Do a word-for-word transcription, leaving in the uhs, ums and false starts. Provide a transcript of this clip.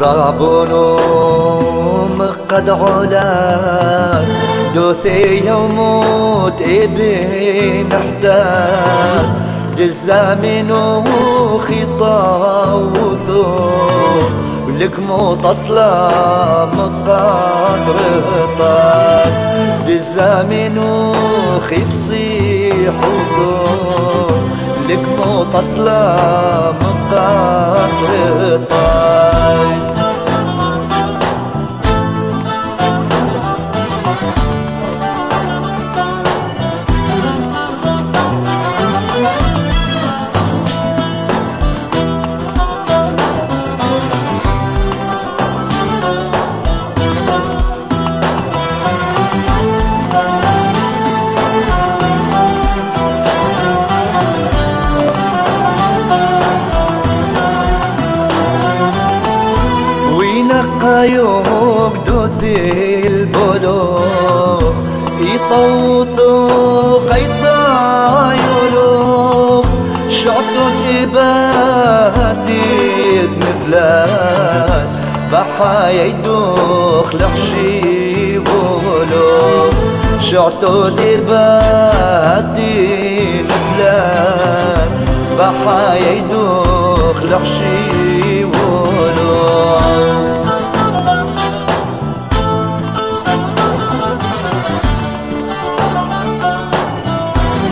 رابونوم قد علا دوثي يموت ابن احداد الزامن خطاوثو ولك مطلع مقادر طاد الزامن خفصي حضور لك مطلع مقادر طاد يوم دوثي البلوغ يطوثوا قيطا يلوغ شعطوا إبادي مثلان بحا يدوخ لحشي بلوغ شعطوا إبادي مثلان بحا يدوخ لحشي